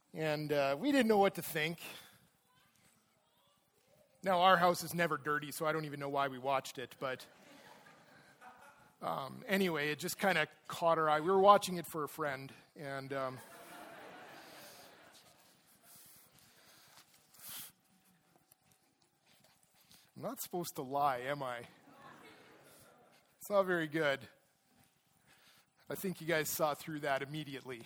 And we didn't know what to think. Now, our house is never dirty, so I don't even know why we watched it. But anyway, it just kind of caught our eye. We were watching it for a friend. And I'm not supposed to lie, am I? It's not very good. I think you guys saw through that immediately.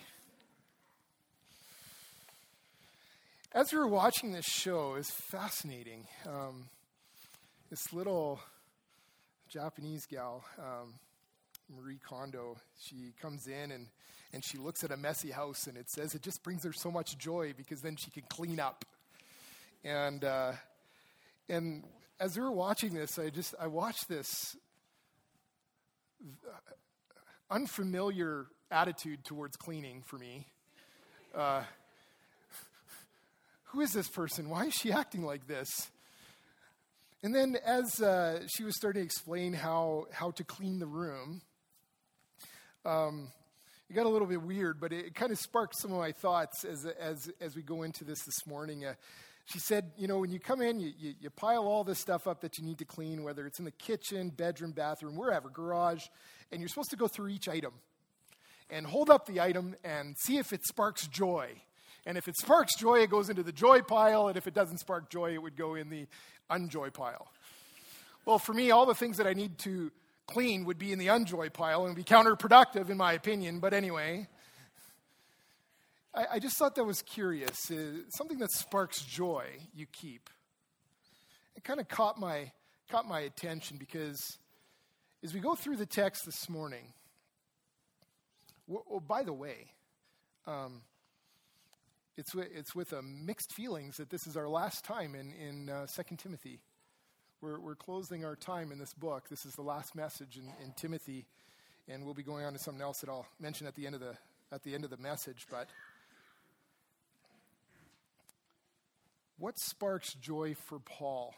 As we were watching this show, it's fascinating. This little Japanese gal, Marie Kondo, she comes in and she looks at a messy house, and it says it just brings her so much joy because then she can clean up. And as we were watching this, I watched this unfamiliar attitude towards cleaning for me. Who is this person? Why is she acting like this? And then as she was starting to explain how to clean the room, it got a little bit weird, but it kind of sparked some of my thoughts as we go into this morning. She said, when you come in, you pile all this stuff up that you need to clean, whether it's in the kitchen, bedroom, bathroom, wherever, garage, and you're supposed to go through each item and hold up the item and see if it sparks joy. And if it sparks joy, it goes into the joy pile, and if it doesn't spark joy, it would go in the unjoy pile. Well, for me, all the things that I need to clean would be in the unjoy pile and be counterproductive, in my opinion. But anyway, I just thought that was curious. Something that sparks joy, you keep. It kind of caught my attention because as we go through the text this morning, well, by the way, it's with mixed feelings that this is our last time in 2 Timothy. We're closing our time in this book. This is the last message in Timothy, and we'll be going on to something else that I'll mention at the end of the message. But what sparks joy for Paul?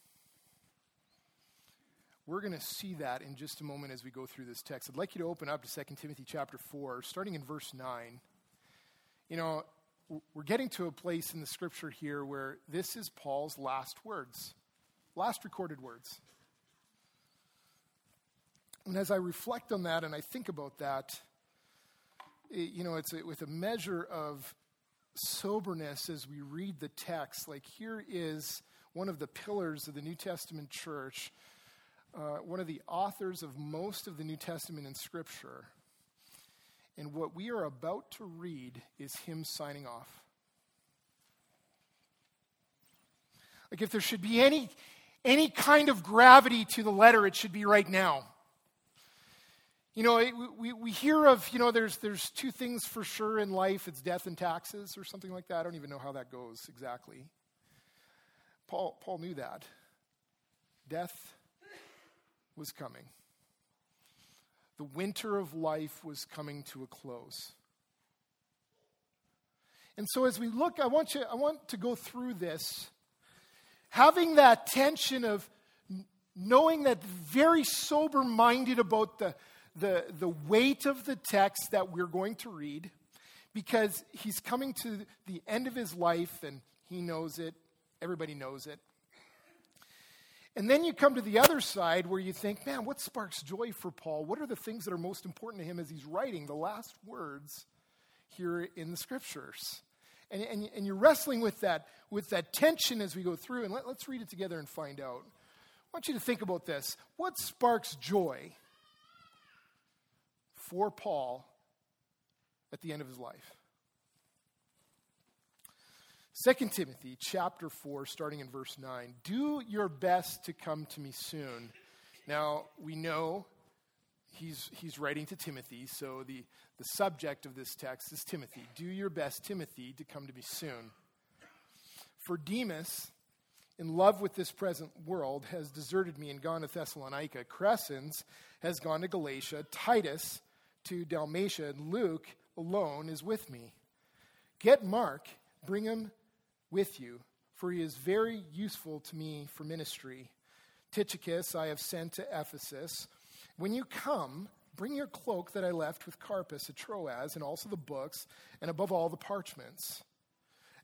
We're going to see that in just a moment as we go through this text. I'd like you to open up to 2 Timothy chapter 4, starting in verse 9. We're getting to a place in the scripture here where this is Paul's last words, last recorded words. And as I reflect on that and I think about that, it's with a measure of soberness as we read the text. Like, here is one of the pillars of the New Testament church, one of the authors of most of the New Testament in Scripture. And what we are about to read is him signing off. Like, if there should be any kind of gravity to the letter, it should be right now. We hear of, there's two things for sure in life. It's death and taxes or something like that. I don't even know how that goes exactly. Paul knew that. Death was coming. The winter of life was coming to a close. And so as we look, I want to go through this, having that tension of knowing that very sober-minded about the weight of the text that we're going to read, because he's coming to the end of his life and he knows it, everybody knows it. And then you come to the other side where you think, man, what sparks joy for Paul? What are the things that are most important to him as he's writing the last words here in the scriptures? And you're wrestling with that tension as we go through. And let's read it together and find out. I want you to think about this. What sparks joy for Paul at the end of his life? 2 Timothy chapter 4, starting in verse 9. Do your best to come to me soon. Now, we know he's writing to Timothy, so the subject of this text is Timothy. Do your best, Timothy, to come to me soon. For Demas, in love with this present world, has deserted me and gone to Thessalonica. Crescens has gone to Galatia. Titus to Dalmatia. And Luke alone is with me. Get Mark, bring him with you, for he is very useful to me for ministry. Tychicus I have sent to Ephesus. When you come, bring your cloak that I left with Carpus at Troas, and also the books, and above all the parchments.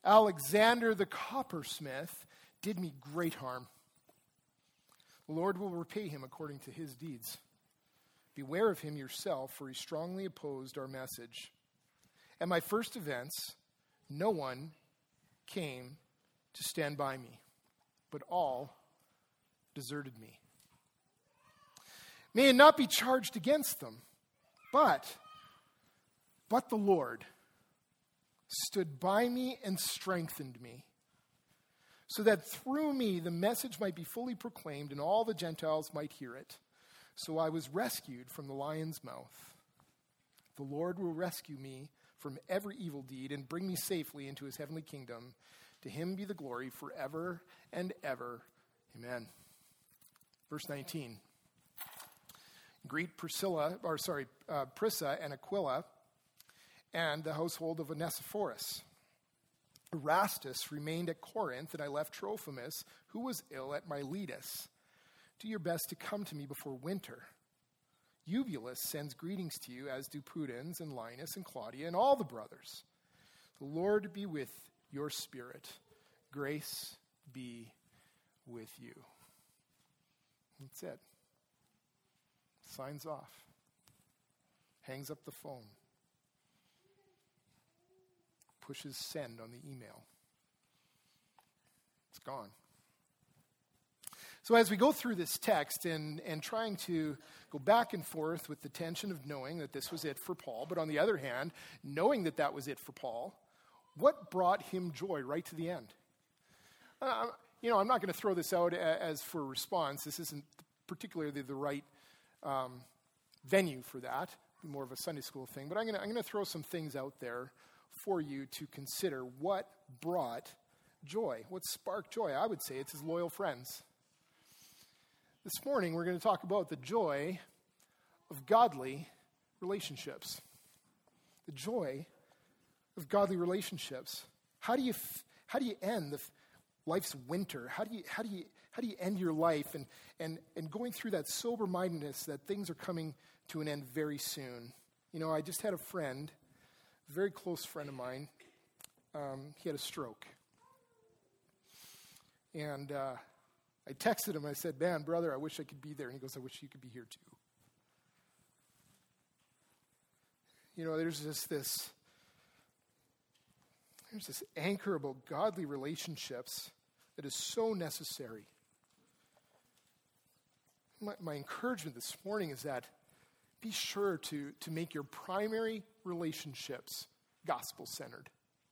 Alexander the coppersmith did me great harm. The Lord will repay him according to his deeds. Beware of him yourself, for he strongly opposed our message. At my first events, no one came to stand by me, but all deserted me. May it not be charged against them, but the Lord stood by me and strengthened me, so that through me the message might be fully proclaimed and all the Gentiles might hear it. So I was rescued from the lion's mouth. The Lord will rescue me from every evil deed and bring me safely into his heavenly kingdom. To him be the glory forever and ever. Amen. Verse 19. Greet Priscilla and Aquila and the household of Onesiphorus. Erastus remained at Corinth, and I left Trophimus, who was ill, at Miletus. Do your best to come to me before winter. Eubulus sends greetings to you, as do Pudens and Linus and Claudia and all the brothers. The Lord be with your spirit. Grace be with you. That's it. Signs off. Hangs up the phone. Pushes send on the email. It's gone. So as we go through this text and trying to go back and forth with the tension of knowing that this was it for Paul, but on the other hand, knowing that that was it for Paul, what brought him joy right to the end? I'm not going to throw this out as for response. This isn't particularly the right venue for that. More of a Sunday school thing. But I'm going to throw some things out there for you to consider. What brought joy? What sparked joy? I would say it's his loyal friends. This morning we're going to talk about the joy of godly relationships. The joy of godly relationships. How do you end life's winter? How do you end your life and going through that sober-mindedness that things are coming to an end very soon? I just had a friend, a very close friend of mine. He had a stroke. And I texted him. I said, man, brother, I wish I could be there. And he goes, I wish you could be here too. There's this anchor about godly relationships that is so necessary. My encouragement this morning is that be sure to make your primary relationships gospel-centered.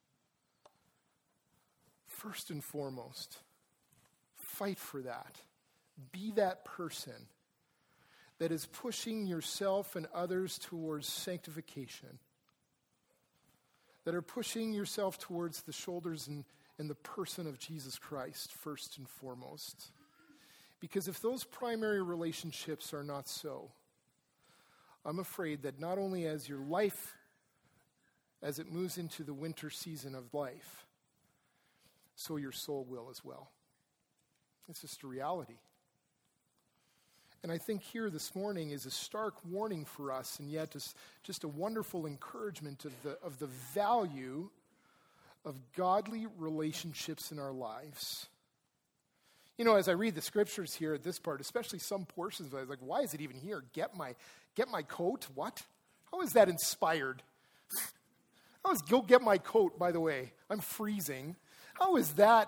First and foremost, fight for that. Be that person that is pushing yourself and others towards sanctification, that are pushing yourself towards the shoulders and the person of Jesus Christ, first and foremost. Because if those primary relationships are not so, I'm afraid that not only as your life, as it moves into the winter season of life, so your soul will as well. It's just a reality. And I think here this morning is a stark warning for us, and yet just a wonderful encouragement of the value of godly relationships in our lives. As I read the scriptures here at this part, especially some portions, I was like, why is it even here? Get my coat? What? How is that inspired? Go get my coat, by the way. I'm freezing. How is that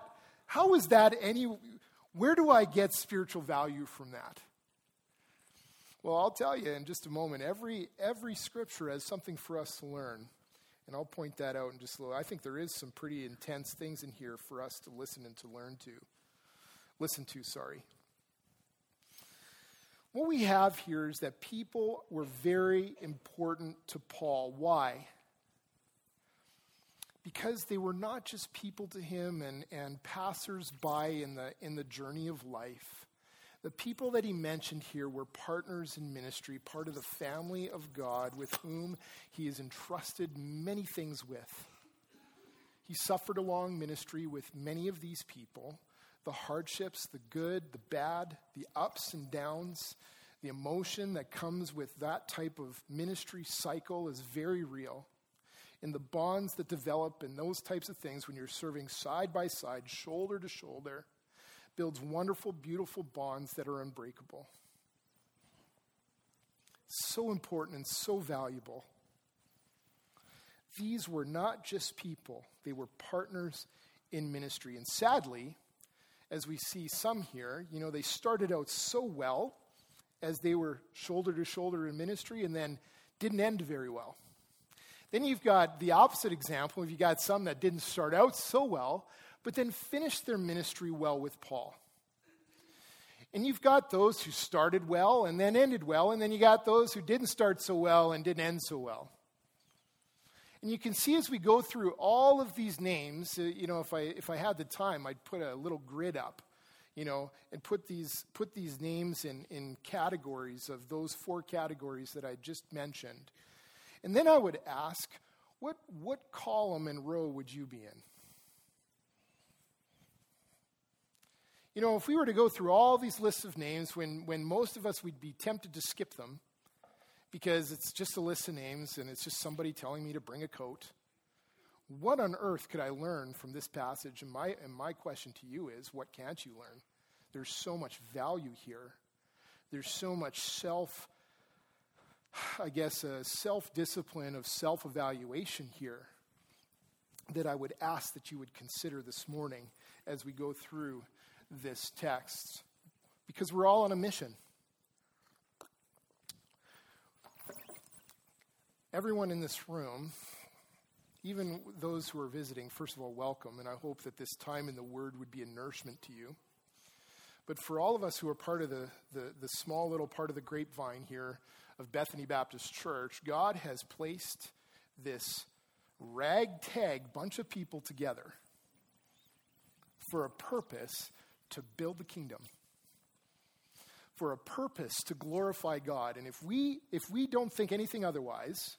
where do I get spiritual value from that? Well, I'll tell you in just a moment. Every scripture has something for us to learn. And I'll point that out in just a little. I think there is some pretty intense things in here for us to listen and to learn to. What we have here is that people were very important to Paul. Why? Because they were not just people to him and passers-by in the journey of life. The people that he mentioned here were partners in ministry, part of the family of God with whom he has entrusted many things with. He suffered along ministry with many of these people. The hardships, the good, the bad, the ups and downs, the emotion that comes with that type of ministry cycle is very real. and the bonds that develop in those types of things when you're serving side by side, shoulder to shoulder, builds wonderful, beautiful bonds that are unbreakable. So important and so valuable. These were not just people, they were partners in ministry. And sadly, as we see some here, they started out so well as they were shoulder to shoulder in ministry and then didn't end very well. Then you've got the opposite example. You've got some that didn't start out so well, but then finished their ministry well with Paul. And you've got those who started well and then ended well, and then you got those who didn't start so well and didn't end so well. And you can see as we go through all of these names, if I had the time, I'd put a little grid up, and put these names in categories of those 4 categories that I just mentioned. And then I would ask, what column and row would you be in? If we were to go through all these lists of names, when most of us would be tempted to skip them, because it's just a list of names and it's just somebody telling me to bring a coat, what on earth could I learn from this passage? And my question to you is, what can't you learn? There's so much value here. There's so much self-discipline of self-evaluation here that I would ask that you would consider this morning as we go through this text, because we're all on a mission. Everyone in this room, even those who are visiting, first of all, welcome, and I hope that this time in the Word would be a nourishment to you. But for all of us who are part of the small little part of the grapevine here of Bethany Baptist Church, God has placed this ragtag bunch of people together for a purpose to build the kingdom, for a purpose to glorify God. And if we don't think anything otherwise,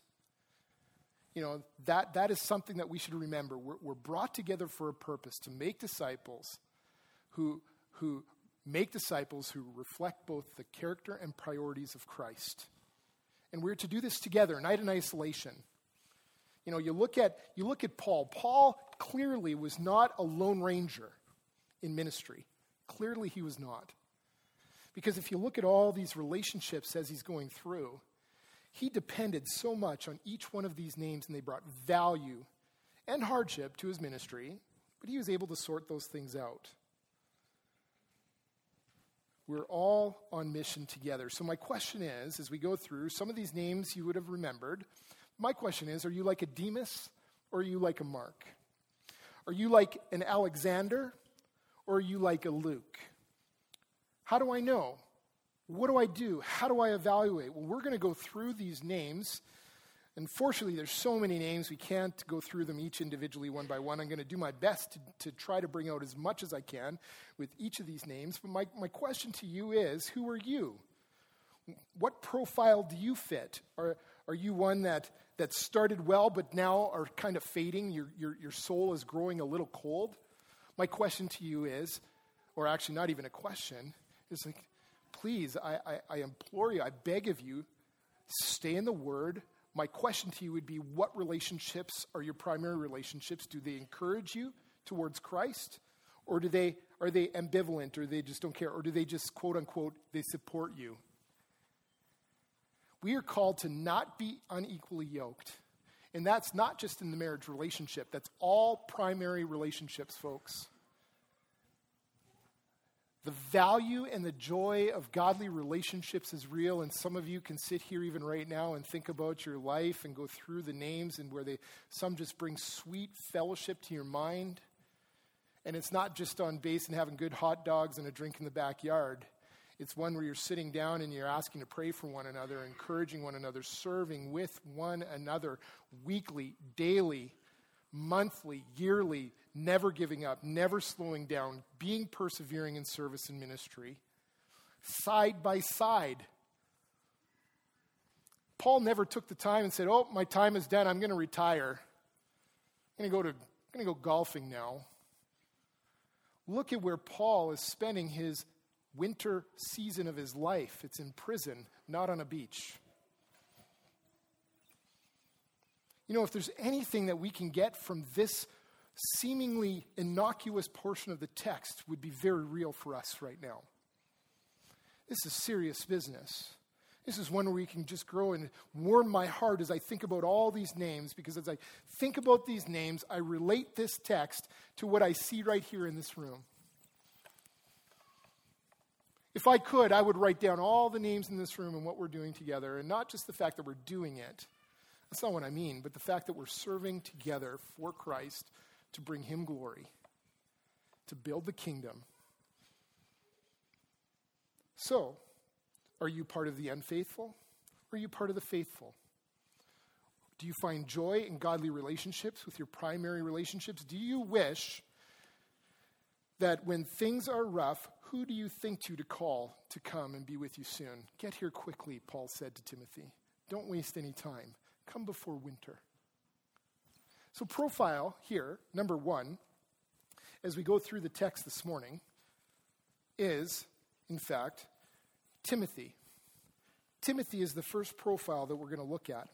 that is something that we should remember. We're brought together for a purpose to make disciples who reflect both the character and priorities of Christ. And we're to do this together, not in isolation. You look at Paul. Paul clearly was not a lone ranger in ministry. Clearly he was not. Because if you look at all these relationships as he's going through, he depended so much on each one of these names, and they brought value and hardship to his ministry, but he was able to sort those things out. We're all on mission together. So my question is, as we go through, some of these names you would have remembered. My question is, are you like a Demas or are you like a Mark? Are you like an Alexander or are you like a Luke? How do I know? What do I do? How do I evaluate? Well, we're going to go through these names. Unfortunately, there's so many names, we can't go through them each individually one by one. I'm going to do my best to try to bring out as much as I can with each of these names. But my question to you is, who are you? What profile do you fit? Are you one that started well but now are kind of fading? Your soul is growing a little cold? My question to you is, or actually not even a question, is like, please, I implore you, I beg of you, stay in the Word. My question to you would be, what relationships are your primary relationships? Do they encourage you towards Christ? Or are they ambivalent, or they just don't care? Or do they just, quote unquote, they support you? We are called to not be unequally yoked. And that's not just in the marriage relationship. That's all primary relationships, folks. The value and the joy of godly relationships is real, and some of you can sit here even right now and think about your life and go through the names and where some just bring sweet fellowship to your mind. And it's not just on base and having good hot dogs and a drink in the backyard. It's one where you're sitting down and you're asking to pray for one another, encouraging one another, serving with one another weekly, daily, monthly, yearly, never giving up, never slowing down, being persevering in service and ministry, side by side. Paul never took the time and said, "Oh, my time is done. I'm going to retire. I'm going to go golfing now." Look at where Paul is spending his winter season of his life. It's in prison, not on a beach. If there's anything that we can get from this seemingly innocuous portion of the text, would be very real for us right now. This is serious business. This is one where we can just grow and warm my heart as I think about all these names, because as I think about these names, I relate this text to what I see right here in this room. If I could, I would write down all the names in this room and what we're doing together, and not just the fact that we're doing it. That's not what I mean, but the fact that we're serving together for Christ to bring him glory, to build the kingdom. So, are you part of the unfaithful, or are you part of the faithful? Do you find joy in godly relationships with your primary relationships? Do you wish that when things are rough, who do you think to call to come and be with you soon? Get here quickly, Paul said to Timothy. Don't waste any time. Come before winter. So profile here, number one, as we go through the text this morning, is, in fact, Timothy. Timothy is the first profile that we're going to look at.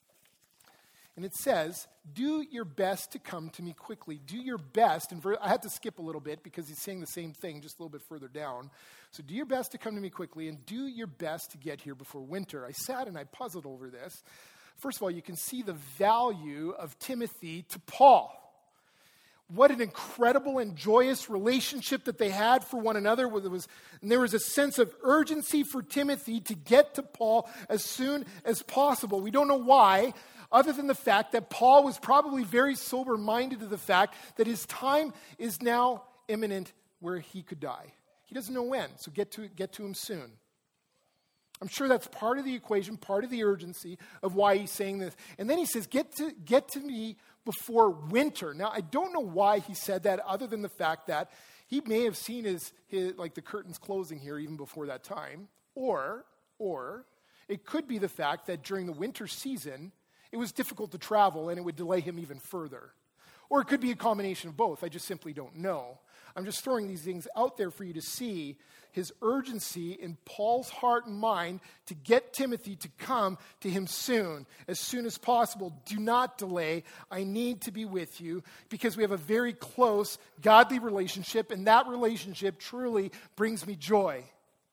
And it says, do your best to come to me quickly. Do your best. And I had to skip a little bit because he's saying the same thing just a little bit further down. So do your best to come to me quickly, and do your best to get here before winter. I sat and I puzzled over this. First of all, you can see the value of Timothy to Paul. What an incredible and joyous relationship that they had for one another. And there was a sense of urgency for Timothy to get to Paul as soon as possible. We don't know why, other than the fact that Paul was probably very sober-minded to the fact that his time is now imminent where he could die. He doesn't know when, so get to him soon. I'm sure that's part of the equation, part of the urgency of why he's saying this. And then he says, get to me before winter. Now, I don't know why he said that, other than the fact that he may have seen his like the curtains closing here even before that time. Or it could be the fact that during the winter season, it was difficult to travel and it would delay him even further. Or it could be a combination of both. I just simply don't know. I'm just throwing these things out there for you to see his urgency in Paul's heart and mind to get Timothy to come to him soon as possible. Do not delay. I need to be with you because we have a very close, godly relationship, and that relationship truly brings me joy.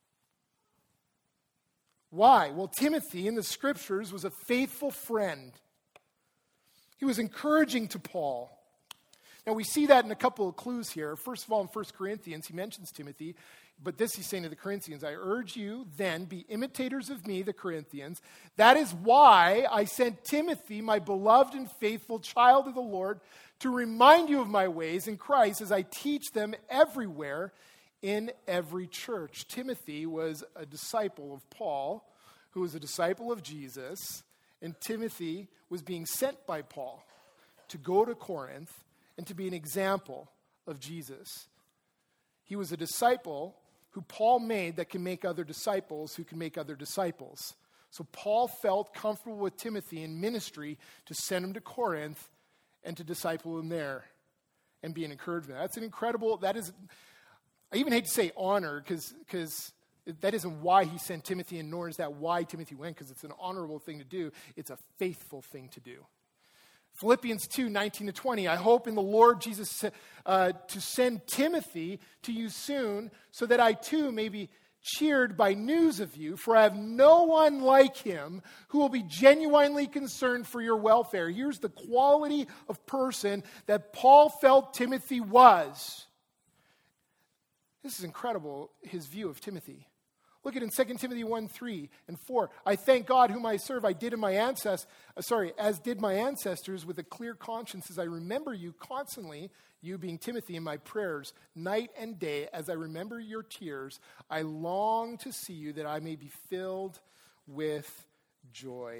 Why? Well, Timothy in the scriptures was a faithful friend. He was encouraging to Paul. Now, we see that in a couple of clues here. First of all, in 1 Corinthians, he mentions Timothy. But this he's saying to the Corinthians, I urge you then, be imitators of me, the Corinthians. That is why I sent Timothy, my beloved and faithful child of the Lord, to remind you of my ways in Christ as I teach them everywhere in every church. Timothy was a disciple of Paul, who was a disciple of Jesus. And Timothy was being sent by Paul to go to Corinth and to be an example of Jesus. He was a disciple who Paul made that can make other disciples who can make other disciples. So Paul felt comfortable with Timothy in ministry to send him to Corinth and to disciple him there and be an encouragement. That's an incredible, I even hate to say honor because that isn't why he sent Timothy, and nor is that why Timothy went, because it's an honorable thing to do. It's a faithful thing to do. Philippians 2, 19-20, I hope in the Lord Jesus to send Timothy to you soon, so that I too may be cheered by news of you, for I have no one like him who will be genuinely concerned for your welfare. Here's the quality of person that Paul felt Timothy was. This is incredible, his view of Timothy. Look at it in 2 Timothy 1, 3 and 4. I thank God whom I serve, as did my ancestors, with a clear conscience, as I remember you constantly, you being Timothy, in my prayers, night and day, as I remember your tears. I long to see you, that I may be filled with joy.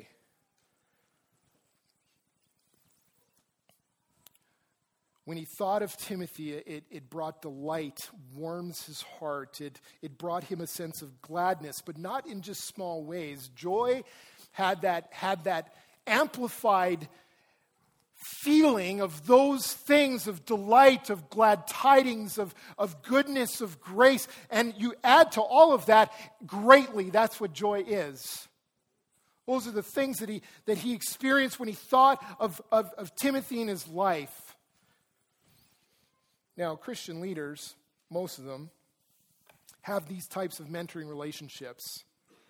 When he thought of Timothy, it brought delight, warms his heart. It brought him a sense of gladness, but not in just small ways. Joy had that amplified feeling of those things of delight, of glad tidings, of goodness, of grace. And you add to all of that greatly. That's what joy is. Those are the things that he experienced when he thought of Timothy in his life. Now, Christian leaders, most of them, have these types of mentoring relationships.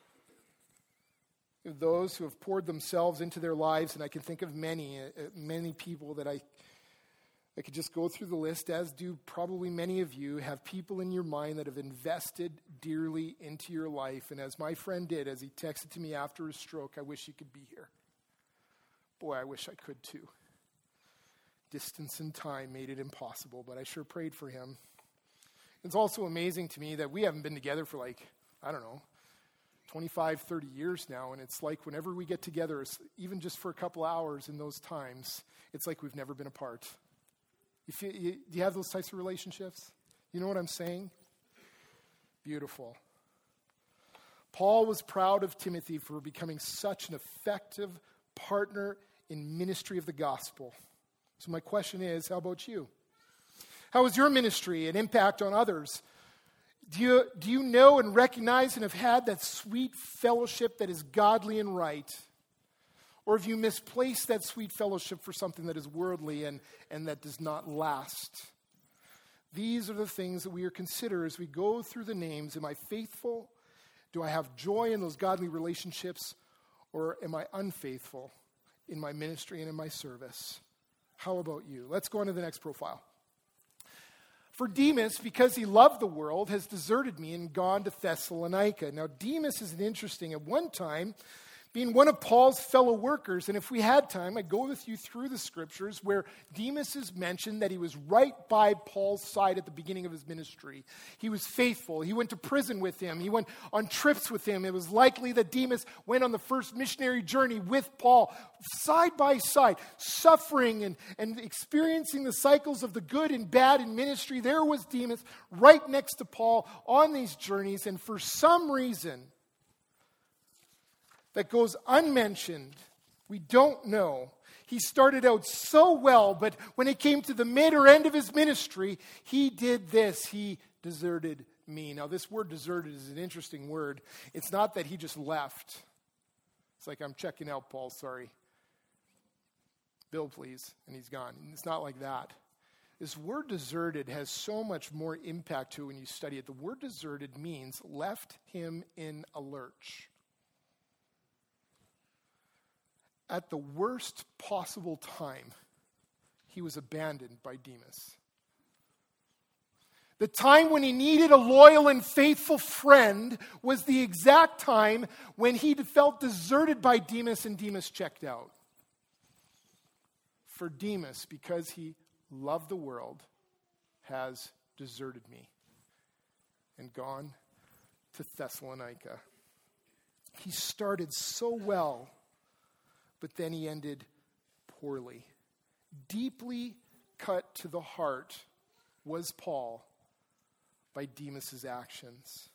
Those who have poured themselves into their lives, and I can think of many people that I could just go through the list, as do probably many of you, have people in your mind that have invested dearly into your life. And as my friend did, as he texted to me after his stroke, I wish he could be here. Boy, I wish I could too. Distance and time made it impossible, but I sure prayed for him. It's also amazing to me that we haven't been together for 25, 30 years now, and it's like whenever we get together, even just for a couple hours in those times, it's like we've never been apart. Do you have those types of relationships? You know what I'm saying? Beautiful. Paul was proud of Timothy for becoming such an effective partner in ministry of the gospel. So my question is, how about you? How is your ministry and impact on others? Do you know and recognize and have had that sweet fellowship that is godly and right? Or have you misplaced that sweet fellowship for something that is worldly and that does not last? These are the things that we are consider as we go through the names. Am I faithful? Do I have joy in those godly relationships? Or am I unfaithful in my ministry and in my service? How about you? Let's go on to the next profile. For Demas, because he loved the world, has deserted me and gone to Thessalonica. Now, Demas is interesting. At one time, being one of Paul's fellow workers, and if we had time, I'd go with you through the scriptures where Demas is mentioned that he was right by Paul's side at the beginning of his ministry. He was faithful. He went to prison with him. He went on trips with him. It was likely that Demas went on the first missionary journey with Paul, side by side, suffering and experiencing the cycles of the good and bad in ministry. There was Demas right next to Paul on these journeys, and for some reason that goes unmentioned, we don't know, he started out so well, but when it came to the mid or end of his ministry, he did this. He deserted me. Now, this word deserted is an interesting word. It's not that he just left. It's like, I'm checking out, Paul, sorry. Bill, please. And he's gone. It's not like that. This word deserted has so much more impact to it when you study it. The word deserted means left him in a lurch. At the worst possible time, he was abandoned by Demas. The time when he needed a loyal and faithful friend was the exact time when he felt deserted by Demas and Demas checked out. For Demas, because he loved the world, has deserted me and gone to Thessalonica. He started so well, but then he ended poorly. Deeply cut to the heart was Paul by Demas's actions.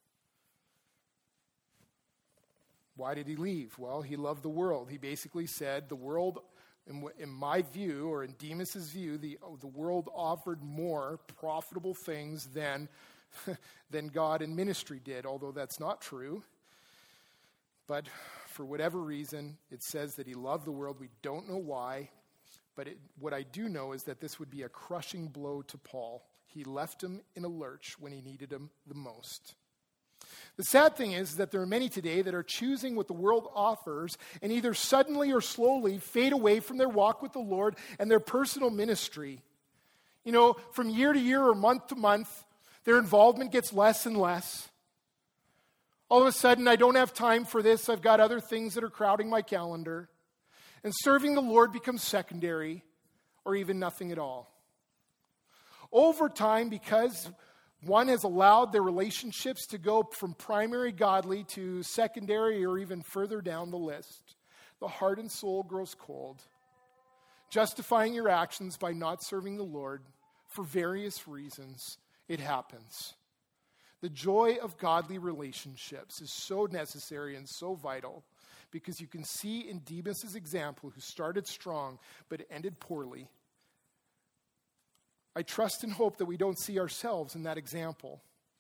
Why did he leave? Well, he loved the world. He basically said the world, in my view, or in Demas's view, the world offered more profitable things than God and ministry did, although that's not true. But for whatever reason, it says that he loved the world. We don't know why, but what I do know is that this would be a crushing blow to Paul. He left him in a lurch when he needed him the most. The sad thing is that there are many today that are choosing what the world offers and either suddenly or slowly fade away from their walk with the Lord and their personal ministry. You know, from year to year or month to month, their involvement gets less and less. All of a sudden, I don't have time for this. I've got other things that are crowding my calendar. And serving the Lord becomes secondary or even nothing at all. Over time, because one has allowed their relationships to go from primary godly to secondary or even further down the list, the heart and soul grows cold, justifying your actions by not serving the Lord for various reasons. It happens. The joy of godly relationships is so necessary and so vital because you can see in Demas' example, who started strong but ended poorly. I trust and hope that we don't see ourselves in that example,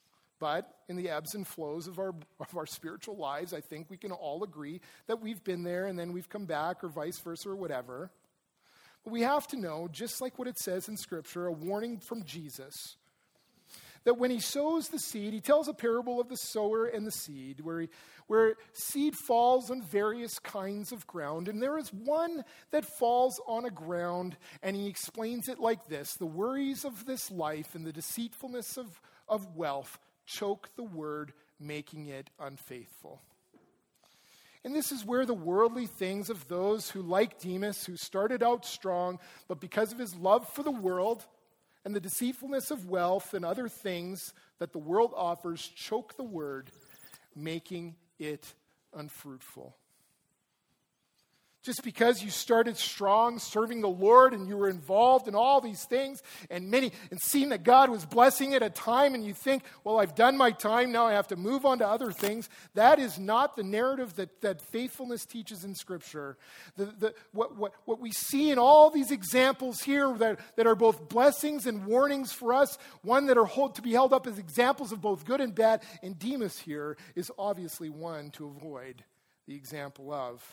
But in the ebbs and flows of our spiritual lives, I think we can all agree that we've been there and then we've come back, or vice versa, or whatever. But we have to know, just like what it says in Scripture, a warning from Jesus, that when he sows the seed, he tells a parable of the sower and the seed, where seed falls on various kinds of ground. And there is one that falls on a ground, and he explains it like this: the worries of this life and the deceitfulness of wealth choke the word, making it unfaithful. And this is where the worldly things of those who, like Demas, who started out strong, but because of his love for the world and the deceitfulness of wealth and other things that the world offers, choke the word, making it unfruitful. Just because you started strong serving the Lord and you were involved in all these things and seeing that God was blessing it at a time, and you think, well, I've done my time, now I have to move on to other things. That is not the narrative that faithfulness teaches in Scripture. What we see in all these examples here that are both blessings and warnings for us, one that are to be held up as examples of both good and bad, and Demas here is obviously one to avoid the example of.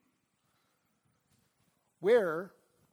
Where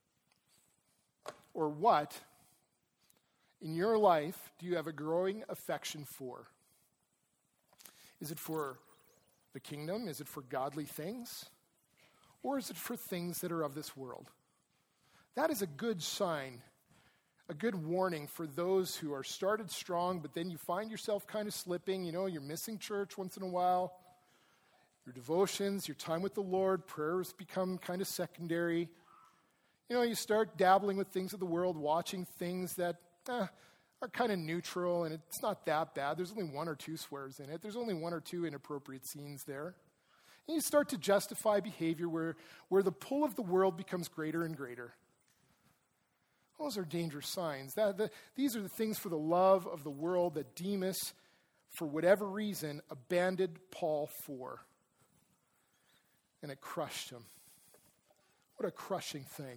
or what in your life do you have a growing affection for? Is it for the kingdom? Is it for godly things? Or is it for things that are of this world? That is a good sign, a good warning for those who are started strong, but then you find yourself kind of slipping. You're missing church once in a while. Your devotions, your time with the Lord, prayers become kind of secondary. You start dabbling with things of the world, watching things that are kind of neutral, and it's not that bad. There's only one or two swears in it. There's only one or two inappropriate scenes there. And you start to justify behavior where the pull of the world becomes greater and greater. Those are dangerous signs. These are the things for the love of the world that Demas, for whatever reason, abandoned Paul for. And it crushed him. What a crushing thing.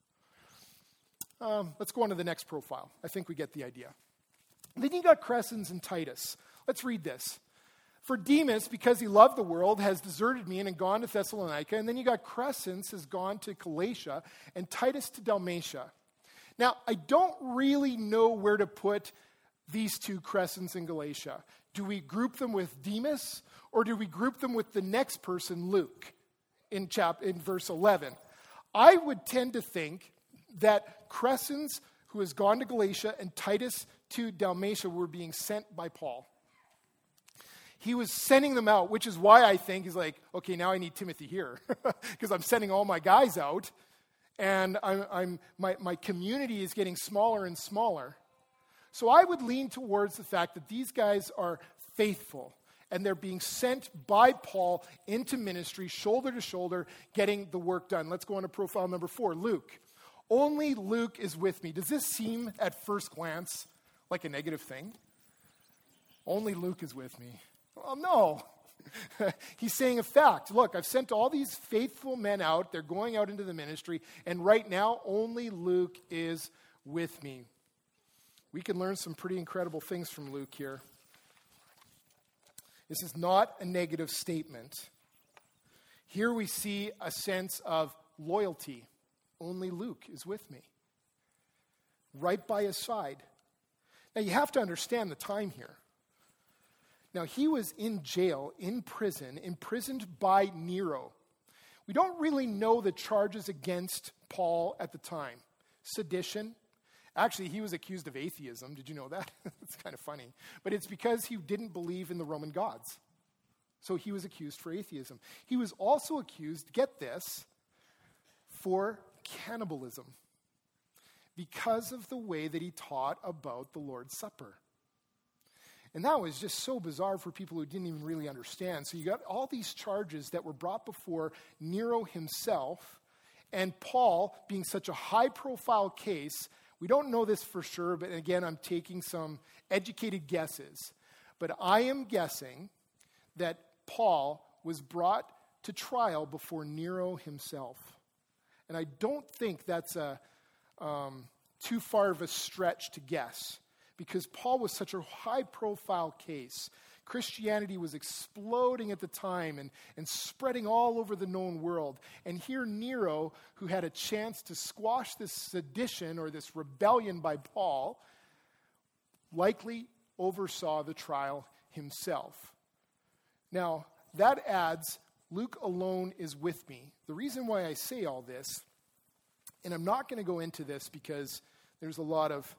Let's go on to the next profile. I think we get the idea. Then you got Crescens and Titus. Let's read this. For Demas, because he loved the world, has deserted me and gone to Thessalonica. And then you got Crescens has gone to Galatia, and Titus to Dalmatia. Now, I don't really know where to put these two, Crescens and Galatia. Do we group them with Demas, or do we group them with the next person, Luke, in verse 11? I would tend to think that Crescens, who has gone to Galatia, and Titus to Dalmatia were being sent by Paul. He was sending them out, which is why I think he's like, okay, now I need Timothy here because I'm sending all my guys out, and my community is getting smaller and smaller. So I would lean towards the fact that these guys are faithful, and they're being sent by Paul into ministry, shoulder to shoulder, getting the work done. Let's go on to profile number 4, Luke. Only Luke is with me. Does this seem at first glance like a negative thing? Only Luke is with me. Well, no. He's saying a fact. Look, I've sent all these faithful men out. They're going out into the ministry. And right now, only Luke is with me. We can learn some pretty incredible things from Luke here. This is not a negative statement. Here we see a sense of loyalty. Only Luke is with me. Right by his side. Now you have to understand the time here. Now he was in jail, in prison, imprisoned by Nero. We don't really know the charges against Paul at the time. Sedition. Actually, he was accused of atheism. Did you know that? It's kind of funny. But it's because he didn't believe in the Roman gods. So he was accused for atheism. He was also accused, get this, for cannibalism because of the way that he taught about the Lord's Supper. And that was just so bizarre for people who didn't even really understand. So you got all these charges that were brought before Nero himself, and Paul, being such a high-profile case, we don't know this for sure, but again, I'm taking some educated guesses. But I am guessing that Paul was brought to trial before Nero himself. And I don't think that's too far of a stretch to guess. because Paul was such a high-profile case. Christianity was exploding at the time and spreading all over the known world. And here Nero, who had a chance to squash this sedition or this rebellion by Paul, likely oversaw the trial himself. Now, that adds, Luke alone is with me. The reason why I say all this, and I'm not going to go into this because there's a lot of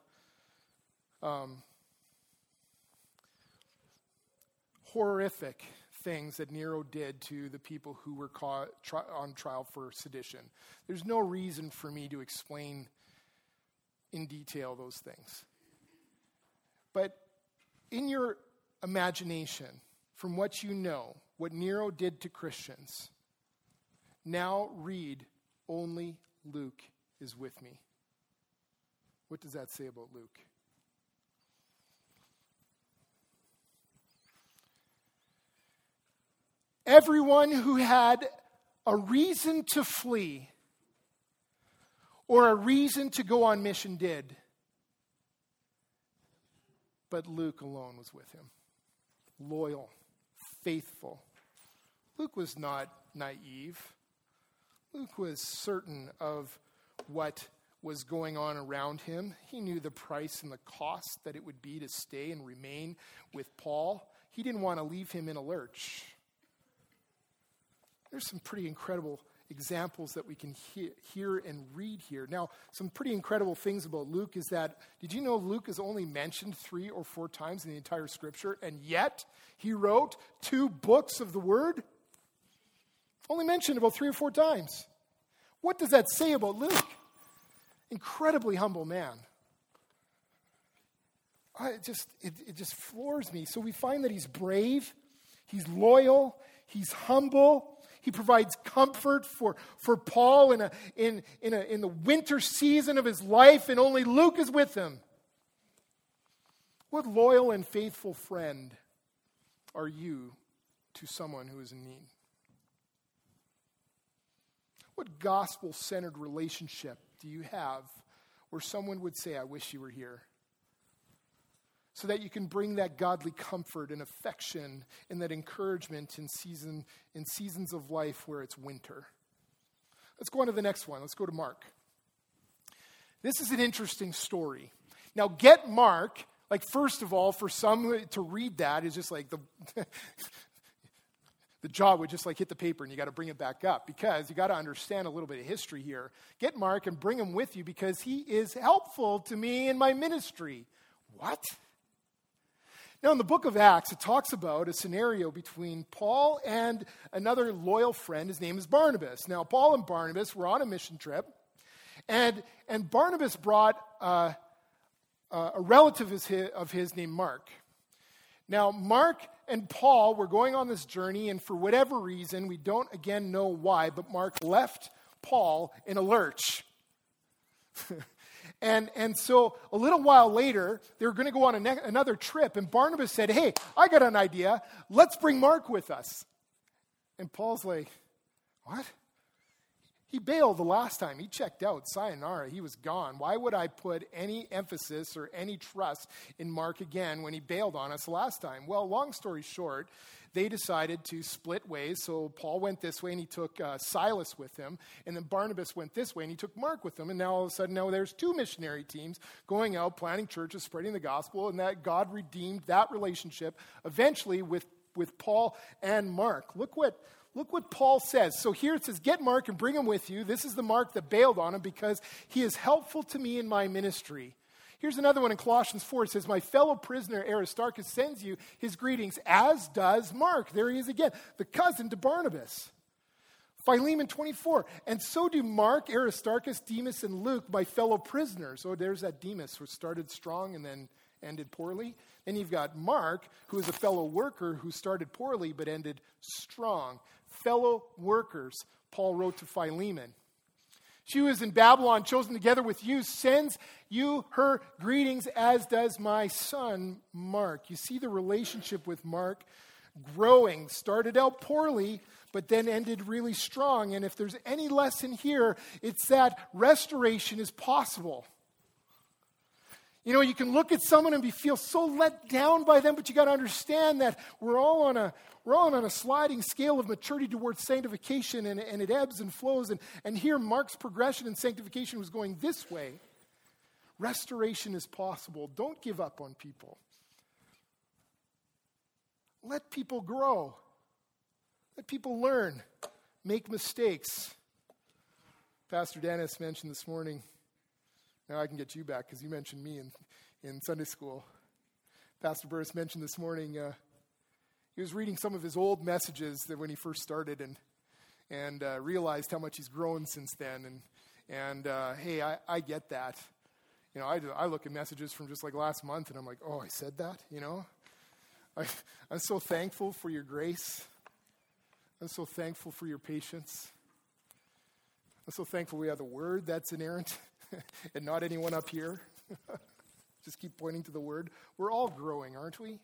horrific things that Nero did to the people who were caught on trial for sedition. There's no reason for me to explain in detail those things. But in your imagination, from what you know, what Nero did to Christians, now read, only Luke is with me. What does that say about Luke? Everyone who had a reason to flee or a reason to go on mission did. But Luke alone was with him. Loyal, faithful. Luke was not naive. Luke was certain of what was going on around him. He knew the price and the cost that it would be to stay and remain with Paul. He didn't want to leave him in a lurch. There's some pretty incredible examples that we can hear and read here. Now, some pretty incredible things about Luke is that, did you know Luke is only mentioned 3 or 4 times in the entire scripture, and yet he wrote 2 books of the word? Only mentioned about 3 or 4 times. What does that say about Luke? Incredibly humble man. It just floors me. So we find that he's brave, he's loyal, he's humble. He provides comfort for Paul in the winter season of his life, and only Luke is with him. What loyal and faithful friend are you to someone who is in need? What gospel-centered relationship do you have where someone would say, I wish you were here? So that you can bring that godly comfort and affection and that encouragement in seasons of life where it's winter. Let's go on to the next one. Let's go to Mark. This is an interesting story. Now, get Mark, like first of all, for some to read that is just like the jaw would just like hit the paper and you got to bring it back up because you got to understand a little bit of history here. Get Mark and bring him with you because he is helpful to me in my ministry. What? Now, in the book of Acts, it talks about a scenario between Paul and another loyal friend. His name is Barnabas. Now, Paul and Barnabas were on a mission trip, and Barnabas brought a relative of his named Mark. Now, Mark and Paul were going on this journey, and for whatever reason, we don't again know why, but Mark left Paul in a lurch. And so a little while later, they were going to go on another trip, and Barnabas said, hey, I got an idea. Let's bring Mark with us. And Paul's like, what? He bailed the last time. He checked out. Sayonara. He was gone. Why would I put any emphasis or any trust in Mark again when he bailed on us last time? Well, long story short, they decided to split ways. So Paul went this way and he took Silas with him. And then Barnabas went this way and he took Mark with him. And now all of a sudden, there's 2 missionary teams going out, planting churches, spreading the gospel. And that God redeemed that relationship eventually with Paul and Mark. Look what Paul says. So here it says, get Mark and bring him with you. This is the Mark that bailed on him because he is helpful to me in my ministry. Here's another one in Colossians 4. It says, my fellow prisoner Aristarchus sends you his greetings, as does Mark. There he is again, the cousin to Barnabas. Philemon 24. And so do Mark, Aristarchus, Demas, and Luke, my fellow prisoners. So there's that Demas who started strong and then ended poorly. Then you've got Mark, who is a fellow worker who started poorly but ended strong. Fellow workers, Paul wrote to Philemon. She who is in Babylon, chosen together with you, sends you her greetings, as does my son, Mark. You see the relationship with Mark growing. Started out poorly, but then ended really strong. And if there's any lesson here, it's that restoration is possible. You know, you can look at someone and feel so let down by them, but you got to understand that we're all on a sliding scale of maturity towards sanctification, and it ebbs and flows. And here, Mark's progression in sanctification was going this way. Restoration is possible. Don't give up on people. Let people grow. Let people learn. Make mistakes. Pastor Dennis mentioned this morning. Now I can get you back because you mentioned me in Sunday school. Pastor Burris mentioned this morning he was reading some of his old messages that when he first started and realized how much he's grown since then. And hey, I get that. You know, I look at messages from just like last month and I'm like, oh, I said that, you know? I'm so thankful for your grace. I'm so thankful for your patience. I'm so thankful we have the Word that's inerrant and not anyone up here. Just keep pointing to the Word. We're all growing, aren't we?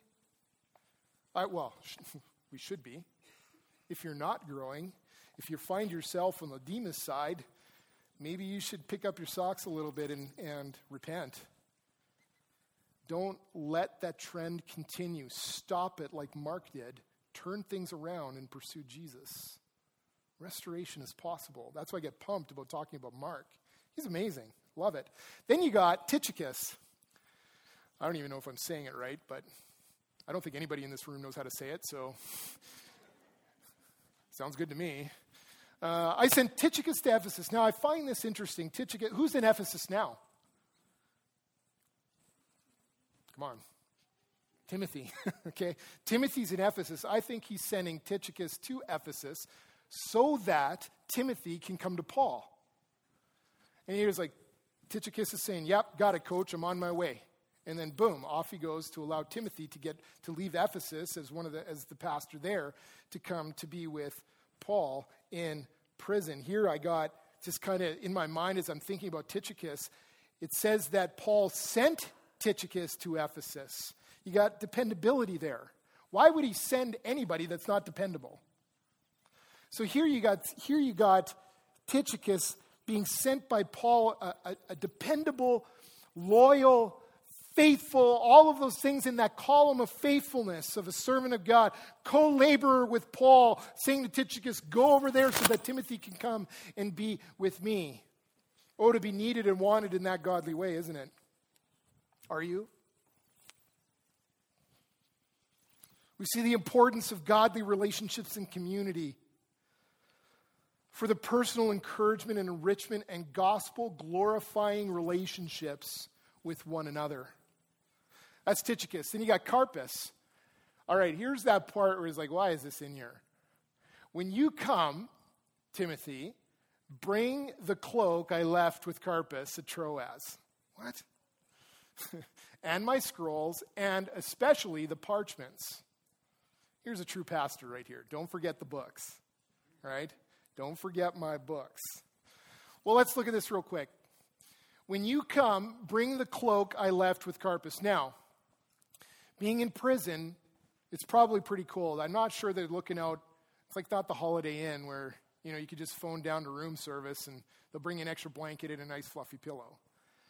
We should be. If you're not growing, if you find yourself on the Demas side, maybe you should pick up your socks a little bit and repent. Don't let that trend continue. Stop it like Mark did. Turn things around and pursue Jesus. Restoration is possible. That's why I get pumped about talking about Mark. He's amazing. Love it. Then you got Tychicus. I don't even know if I'm saying it right, but I don't think anybody in this room knows how to say it, so sounds good to me. I sent Tychicus to Ephesus. Now, I find this interesting. Tychicus, who's in Ephesus now? Come on. Timothy, okay? Timothy's in Ephesus. I think he's sending Tychicus to Ephesus so that Timothy can come to Paul. And he was like, Tychicus is saying, yep, got it, coach, I'm on my way. And then boom, off he goes to allow Timothy to leave Ephesus as the pastor there to come to be with Paul in prison. Here I got just kind of in my mind as I'm thinking about Tychicus, it says that Paul sent Tychicus to Ephesus. You got dependability there. Why would he send anybody that's not dependable? So here you got Tychicus being sent by Paul, a dependable, loyal, faithful, all of those things in that column of faithfulness of a servant of God, co-laborer with Paul, saying to Tychicus, go over there so that Timothy can come and be with me. Oh, to be needed and wanted in that godly way, isn't it? Are you? We see the importance of godly relationships and community for the personal encouragement and enrichment and gospel-glorifying relationships with one another. That's Tychicus. Then you got Carpus. All right, here's that part where he's like, why is this in here? When you come, Timothy, bring the cloak I left with Carpus at Troas. What? And my scrolls, and especially the parchments. Here's a true pastor right here. Don't forget the books, right? Don't forget my books. Well, let's look at this real quick. When you come, bring the cloak I left with Carpus. Now, being in prison, it's probably pretty cold. I'm not sure they're looking out. It's like not the Holiday Inn where, you could just phone down to room service and they'll bring you an extra blanket and a nice fluffy pillow.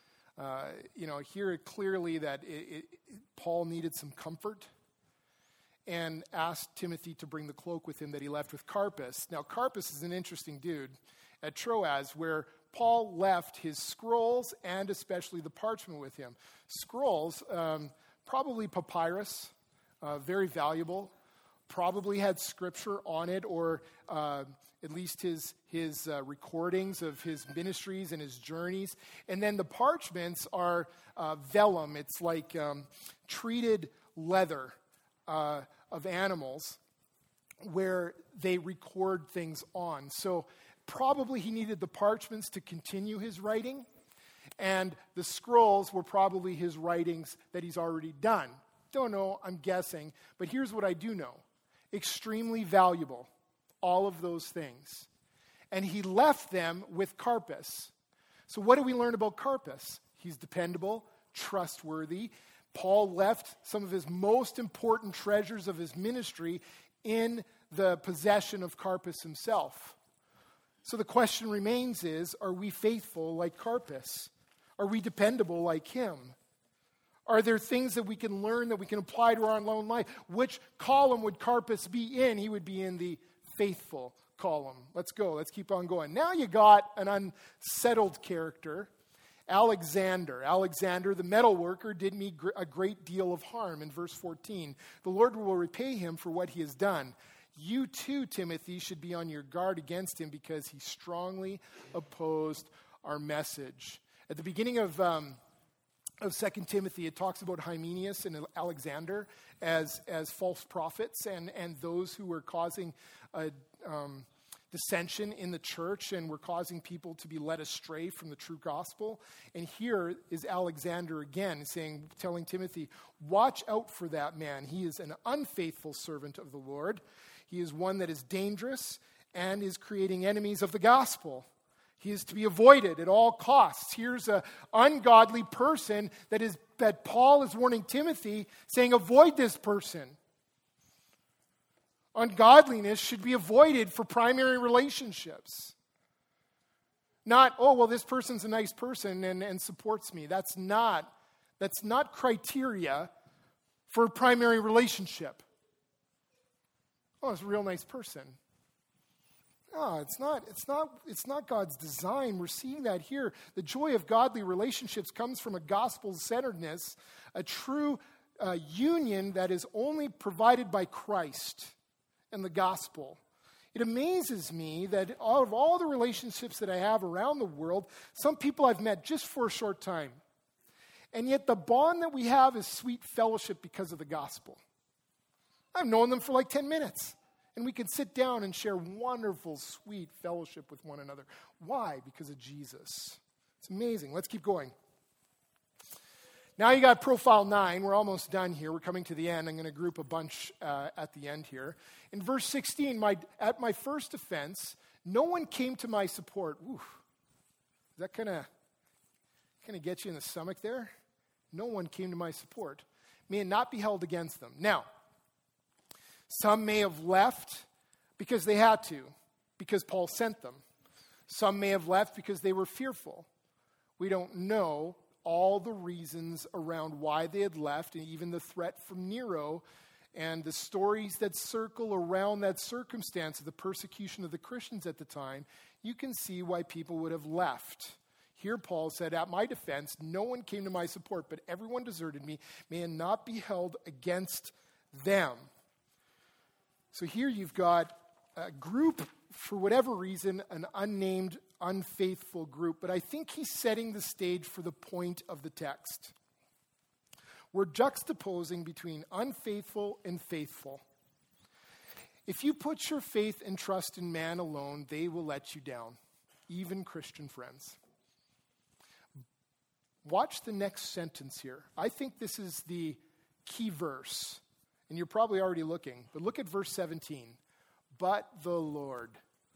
Here clearly that Paul needed some comfort and asked Timothy to bring the cloak with him that he left with Carpus. Now, Carpus is an interesting dude at Troas where Paul left his scrolls and especially the parchment with him. Scrolls, probably papyrus, very valuable, probably had scripture on it or at least his recordings of his ministries and his journeys. And then the parchments are vellum. It's like treated leather of animals where they record things on. So probably he needed the parchments to continue his writing, and the scrolls were probably his writings that he's already done. Don't know, I'm guessing, but here's what I do know. Extremely valuable, all of those things. And he left them with Carpus. So what do we learn about Carpus? He's dependable, trustworthy. Paul left some of his most important treasures of his ministry in the possession of Carpus himself. So the question remains is, are we faithful like Carpus? Are we dependable like him? Are there things that we can learn that we can apply to our own life? Which column would Carpus be in? He would be in the faithful column. Let's go. Let's keep on going. Now you got an unsettled character, Alexander. Alexander, the metal worker, did me a great deal of harm. In verse 14, the Lord will repay him for what he has done. You too, Timothy, should be on your guard against him because he strongly opposed our message. At the beginning of 2 Timothy, it talks about Hymenaeus and Alexander as false prophets and those who were causing dissension in the church and were causing people to be led astray from the true gospel. And here is Alexander again telling Timothy, watch out for that man. He is an unfaithful servant of the Lord. He is one that is dangerous and is creating enemies of the gospel. He is to be avoided at all costs. Here's an ungodly person that Paul is warning Timothy, saying, avoid this person. Ungodliness should be avoided for primary relationships. Not, oh, well, this person's a nice person and supports me. That's not criteria for a primary relationship. Oh, it's a real nice person. No, it's not God's design. We're seeing that here. The joy of godly relationships comes from a gospel-centeredness, a true union that is only provided by Christ and the gospel. It amazes me that out of all the relationships that I have around the world, some people I've met just for a short time. And yet the bond that we have is sweet fellowship because of the gospel. I've known them for like 10 minutes. And we can sit down and share wonderful, sweet fellowship with one another. Why? Because of Jesus. It's amazing. Let's keep going. Now you got profile 9. We're almost done here. We're coming to the end. I'm going to group a bunch at the end here. In verse 16, at my first offense, no one came to my support. Ooh, is that kind of get you in the stomach there? No one came to my support. May it not be held against them. Now, some may have left because they had to, because Paul sent them. Some may have left because they were fearful. We don't know all the reasons around why they had left, and even the threat from Nero and the stories that circle around that circumstance of the persecution of the Christians at the time. You can see why people would have left. Here Paul said, at my defense, no one came to my support, but everyone deserted me. May it not be held against them. So here you've got a group, for whatever reason, an unnamed, unfaithful group. But I think he's setting the stage for the point of the text. We're juxtaposing between unfaithful and faithful. If you put your faith and trust in man alone, they will let you down, even Christian friends. Watch the next sentence here. I think this is the key verse. And you're probably already looking, but look at verse 17. But the Lord.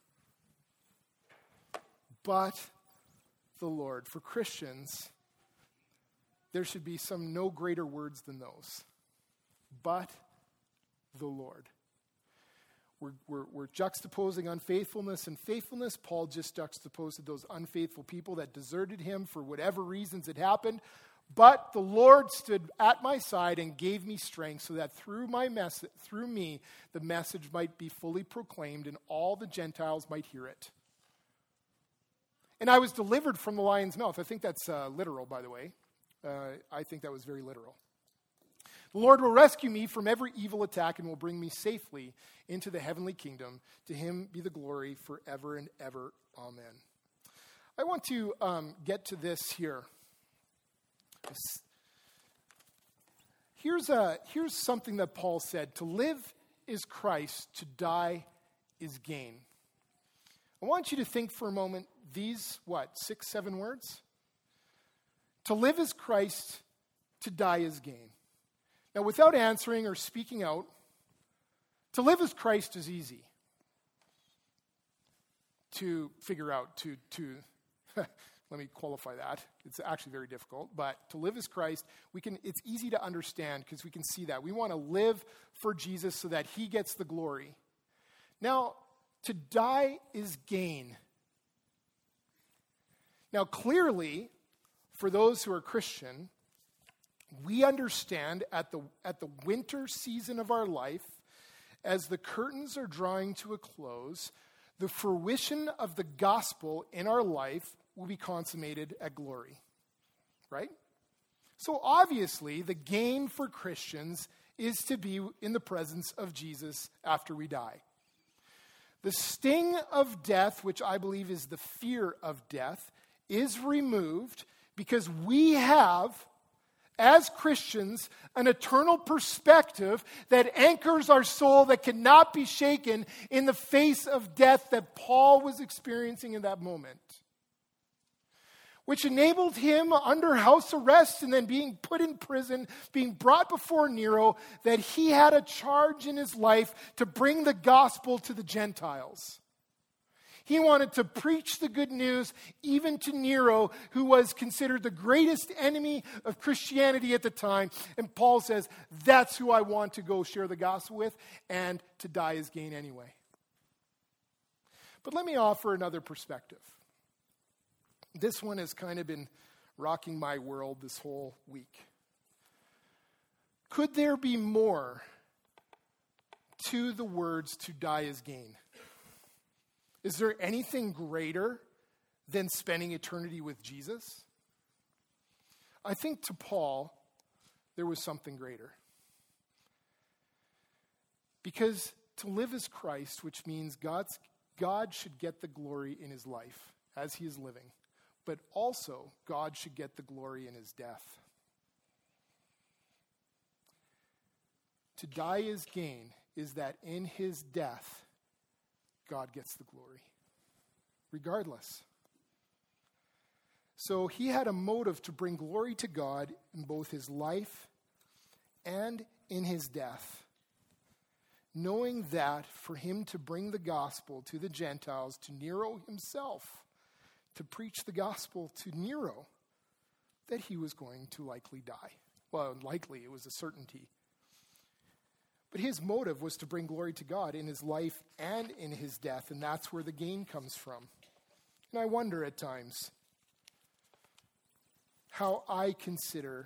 But the Lord. For Christians, there should be no greater words than those. But the Lord. We're juxtaposing unfaithfulness and faithfulness. Paul just juxtaposed those unfaithful people that deserted him for whatever reasons it happened. But the Lord stood at my side and gave me strength so that through me, the message might be fully proclaimed and all the Gentiles might hear it. And I was delivered from the lion's mouth. I think that's literal, by the way. I think that was very literal. The Lord will rescue me from every evil attack and will bring me safely into the heavenly kingdom. To him be the glory forever and ever. Amen. I want to get to this here. Here's something that Paul said. To live is Christ, to die is gain. I want you to think for a moment these, 6, 7 words? To live is Christ, to die is gain. Now, without answering or speaking out, to live as Christ is easy to figure out, to let me qualify that. It's actually very difficult, but to live as Christ, it's easy to understand because we can see that. We want to live for Jesus so that he gets the glory. Now, to die is gain. Now, clearly, for those who are Christian, we understand at the winter season of our life, as the curtains are drawing to a close, the fruition of the gospel in our life will be consummated at glory. Right? So obviously, the gain for Christians is to be in the presence of Jesus after we die. The sting of death, which I believe is the fear of death, is removed because we have, as Christians, an eternal perspective that anchors our soul that cannot be shaken in the face of death that Paul was experiencing in that moment, which enabled him under house arrest and then being put in prison, being brought before Nero, that he had a charge in his life to bring the gospel to the Gentiles. He wanted to preach the good news even to Nero, who was considered the greatest enemy of Christianity at the time. And Paul says, that's who I want to go share the gospel with, and to die is gain anyway. But let me offer another perspective. This one has kind of been rocking my world this whole week. Could there be more to the words "to die is gain"? Is there anything greater than spending eternity with Jesus? I think to Paul, there was something greater. Because to live as Christ, which means God should get the glory in his life as he is living, but also God should get the glory in his death. To die is gain is that in his death, God gets the glory, regardless. So he had a motive to bring glory to God in both his life and in his death, knowing that for him to bring the gospel to the Gentiles, to Nero himself, to preach the gospel to Nero, that he was going to likely die. Well, likely, it was a certainty. But his motive was to bring glory to God in his life and in his death, and that's where the gain comes from. And I wonder at times how I consider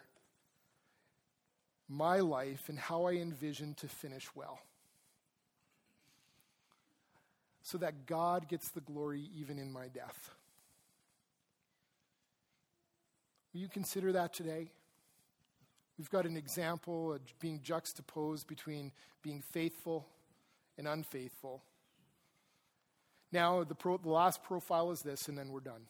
my life and how I envision to finish well, so that God gets the glory even in my death. Will you consider that today? We've got an example of being juxtaposed between being faithful and unfaithful. Now, the last profile is this, and then we're done.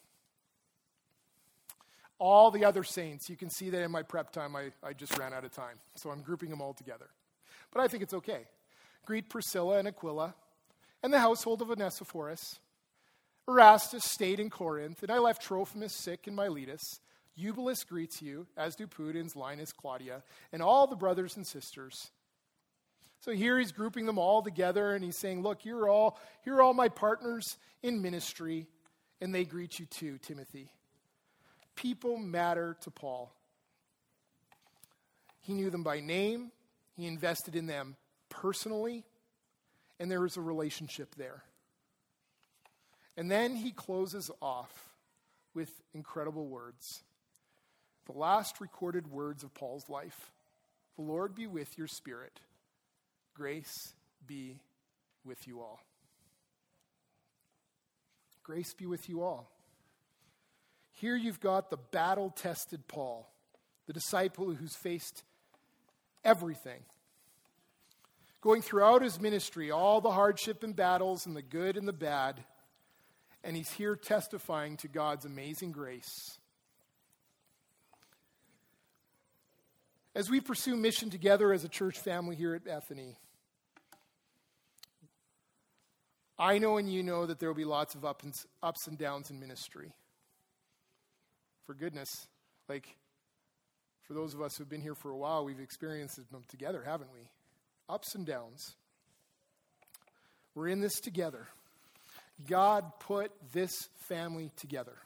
All the other saints, you can see that in my prep time, I just ran out of time. So I'm grouping them all together. But I think it's okay. Greet Priscilla and Aquila and the household of Onesiphorus. Erastus stayed in Corinth, and I left Trophimus sick in Miletus. Eubulus greets you, as do Pudens, Linus, Claudia, and all the brothers and sisters. So here he's grouping them all together, and he's saying, look, here are all my partners in ministry, and they greet you too, Timothy. People matter to Paul. He knew them by name, he invested in them personally, and there was a relationship there. And then he closes off with incredible words. The last recorded words of Paul's life. The Lord be with your spirit. Grace be with you all. Grace be with you all. Here you've got the battle-tested Paul, the disciple who's faced everything. Going throughout his ministry, all the hardship and battles and the good and the bad. And he's here testifying to God's amazing grace. As we pursue mission together as a church family here at Bethany, I know and you know that there will be lots of ups and downs in ministry. For goodness, for those of us who've been here for a while, we've experienced them together, haven't we? Ups and downs. We're in this together. God put this family together.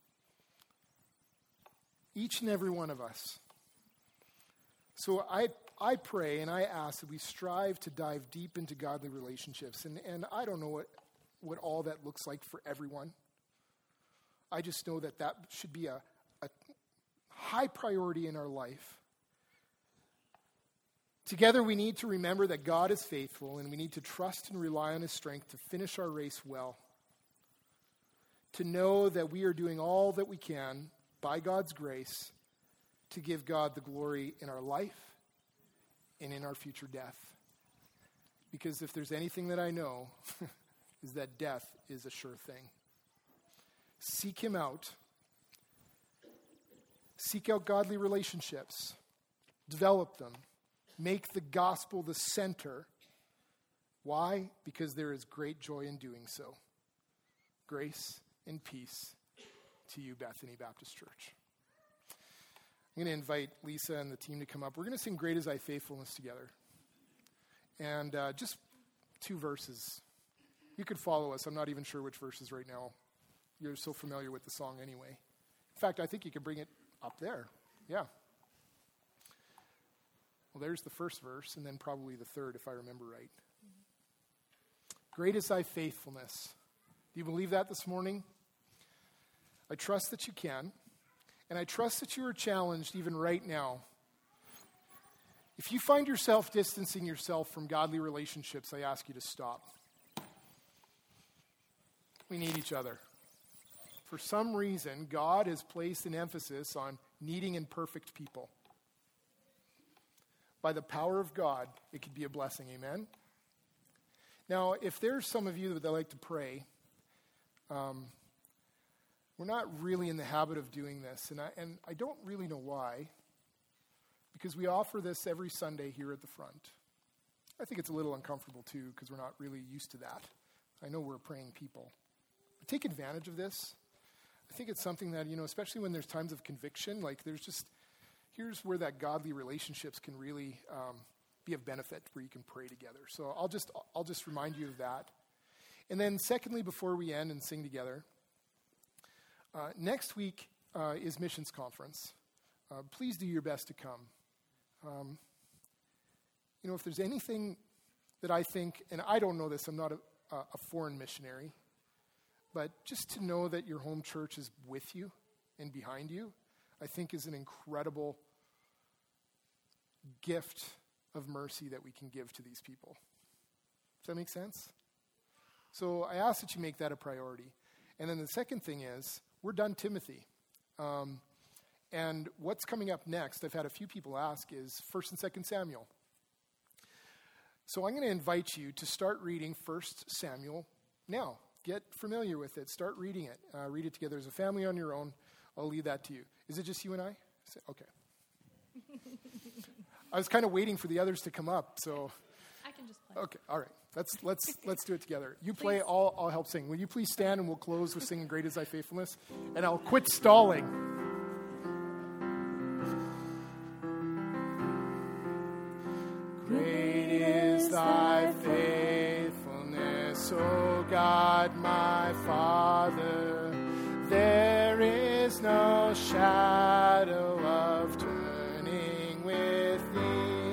Each and every one of us. So I pray and I ask that we strive to dive deep into godly relationships. And I don't know what all that looks like for everyone. I just know that should be a high priority in our life. Together we need to remember that God is faithful, and we need to trust and rely on his strength to finish our race well. To know that we are doing all that we can by God's grace to give God the glory in our life and in our future death. Because if there's anything that I know, is that death is a sure thing. Seek him out. Seek out godly relationships. Develop them. Make the gospel the center. Why? Because there is great joy in doing so. Grace and peace to you, Bethany Baptist Church. I'm going to invite Lisa and the team to come up. We're going to sing Great Is Thy Faithfulness together. And just 2 verses. You could follow us. I'm not even sure which verses right now. You're so familiar with the song anyway. In fact, I think you could bring it up there. Yeah. Well, there's the first verse, and then probably the third, if I remember right. Great is thy faithfulness. Do you believe that this morning? I trust that you can, and I trust that you are challenged even right now. If you find yourself distancing yourself from godly relationships, I ask you to stop. We need each other. For some reason, God has placed an emphasis on needing imperfect people. By the power of God, it could be a blessing. Amen? Now, if there's some of you that like to pray, we're not really in the habit of doing this, and I don't really know why, because we offer this every Sunday here at the front. I think it's a little uncomfortable, too, because we're not really used to that. I know we're praying people. But take advantage of this. I think it's something that, especially when there's times of conviction, like here's where that godly relationships can really be of benefit, where you can pray together. So I'll just remind you of that. And then secondly, before we end and sing together, next week is Missions Conference. Please do your best to come. If there's anything that I think, and I don't know this, I'm not a foreign missionary, but just to know that your home church is with you and behind you, I think is an incredible gift of mercy that we can give to these people. Does that make sense? So I ask that you make that a priority. And then the second thing is, we're done Timothy. And what's coming up next, I've had a few people ask, is 1st and 2nd Samuel. So I'm going to invite you to start reading 1 Samuel now. Get familiar with it. Start reading it. Read it together as a family on your own. I'll leave that to you. Is it just you and I? Okay. I was kind of waiting for the others to come up, so. I can just play. Okay, all right. Let's do it together. You play, I'll help sing. Will you please stand and we'll close with singing Great Is Thy Faithfulness? And I'll quit stalling. Great is thy faithfulness, O God, my Father. There is no shadow of turning with thee.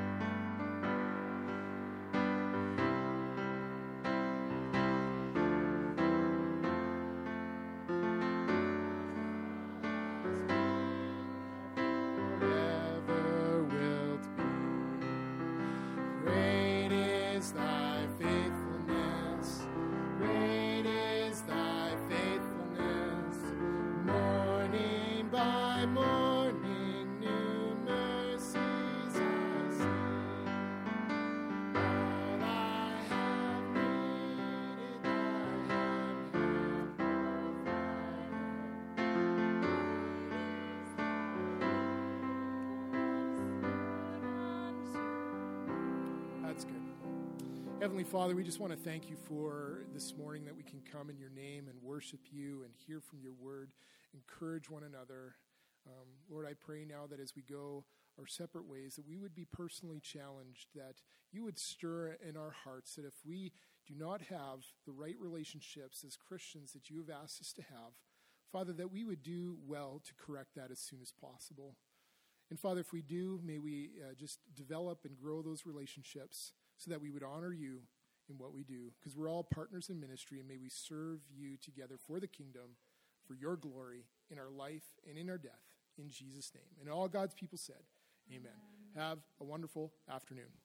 Forever wilt be. Great is thy faithfulness. Great is thy faithfulness. Morning by morning, new mercies I see. All I have needed, thy hand hath provided. That's good. Heavenly Father, we just want to thank you for this morning that we can come in your name and worship you and hear from your word, encourage one another. Lord, I pray now that as we go our separate ways, that we would be personally challenged, that you would stir in our hearts, that if we do not have the right relationships as Christians that you have asked us to have, Father, that we would do well to correct that as soon as possible. And Father, if we do, may we just develop and grow those relationships so that we would honor you in what we do, because we're all partners in ministry, and may we serve you together for the kingdom, for your glory in our life and in our death, in Jesus' name. And all God's people said, amen. Have a wonderful afternoon.